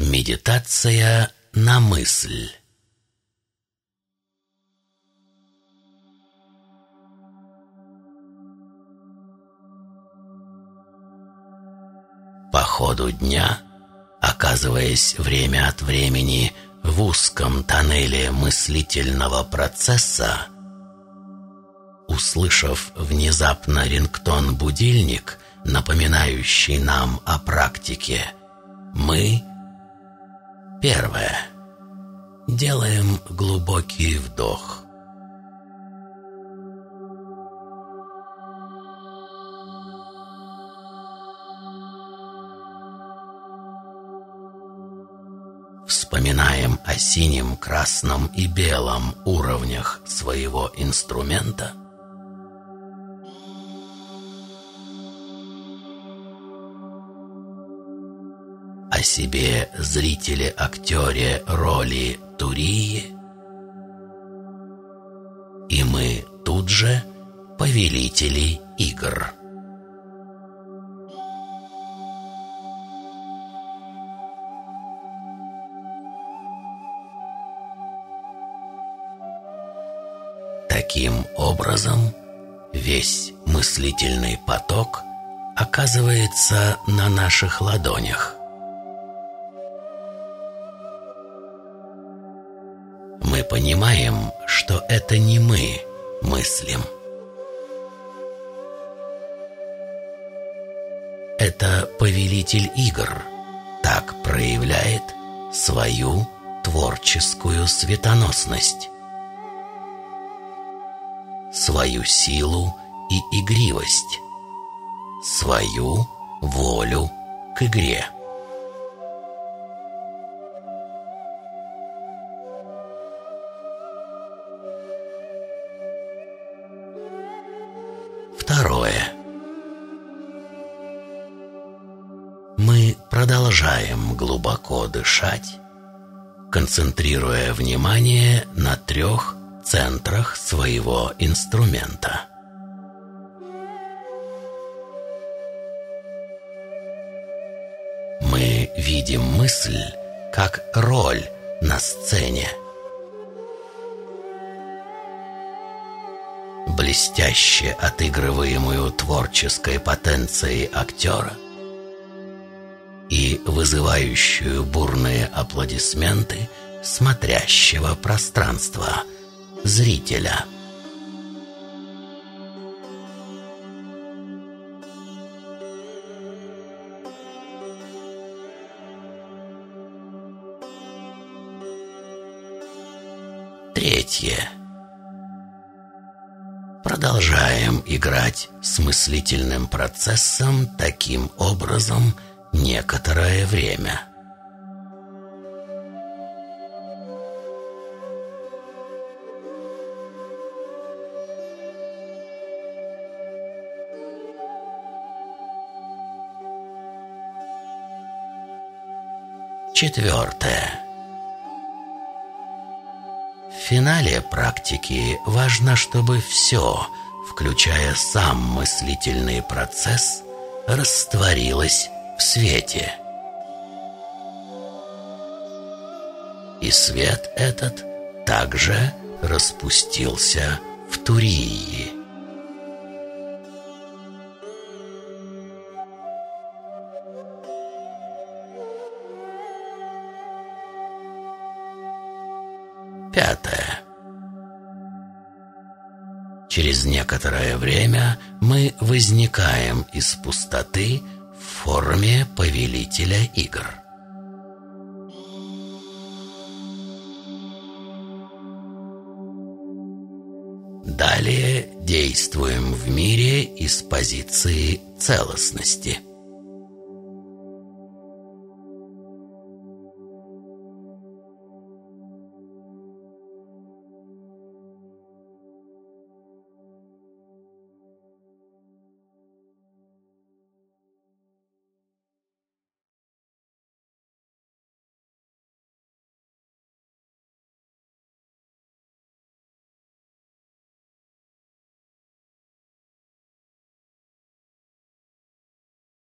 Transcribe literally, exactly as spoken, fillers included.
Медитация на мысль. По ходу дня, оказываясь время от времени в узком тоннеле мыслительного процесса, услышав внезапно рингтон-будильник, напоминающий нам о практике, мы, первое, делаем глубокий вдох. Вспоминаем о синем, красном и белом уровнях своего инструмента. О себе зрителе-актере роли Турии. И мы тут же повелители игр. Таким образом, весь мыслительный поток оказывается на наших ладонях. Мы понимаем, что это не мы мыслим. Это повелитель игр так проявляет свою творческую светоносность, свою силу и игривость, свою волю к игре. Второе. Мы продолжаем глубоко дышать, концентрируя внимание на трех центрах своего инструмента. Мы видим мысль как роль на сцене, блестяще отыгрываемую творческой потенцией актера и вызывающую бурные аплодисменты смотрящего пространства зрителя. Третье. Продолжаем играть с мыслительным процессом таким образом некоторое время. Четвертое. В финале практики важно, чтобы все, включая сам мыслительный процесс, растворилось в свете. И свет этот также распустился в Турии. Пятое. Через некоторое время мы возникаем из пустоты в форме повелителя игр. Далее действуем в мире из позиции целостности.